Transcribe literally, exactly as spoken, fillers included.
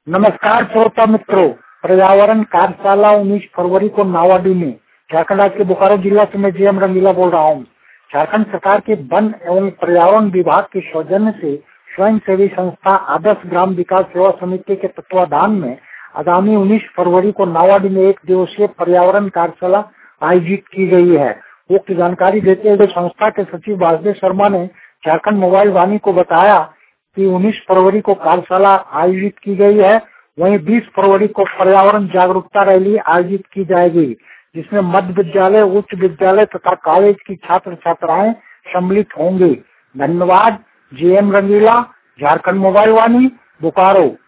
नमस्कार श्रोता मित्रों, पर्यावरण कार्यशाला उन्नीस फरवरी को नावाडी में झारखंड राज्य के बोकारो जिला से मैं जीएम रंगीला बोल रहा हूँ। झारखंड सरकार के वन एवं पर्यावरण विभाग के सौजन्य से स्वयं सेवी संस्था आदर्श ग्राम विकास सेवा समिति के तत्वाधान में आगामी उन्नीस फरवरी को नावाडी में एक दिवसीय पर्यावरण कार्यशाला आयोजित की गई है। उक्त जानकारी देते हुए संस्था के सचिव वासुदेव शर्मा ने झारखंड मोबाइल वाणी को बताया कि उन्नीस फरवरी को कार्यशाला आयोजित की गई है। वहीं बीस फरवरी को पर्यावरण जागरूकता रैली आयोजित की जाएगी, जिसमें मध्य विद्यालय, उच्च विद्यालय तथा कॉलेज की छात्र छात्राएं सम्मिलित होंगे। धन्यवाद। G M Rangila, Jharkhand mobile Vani, Bokaro.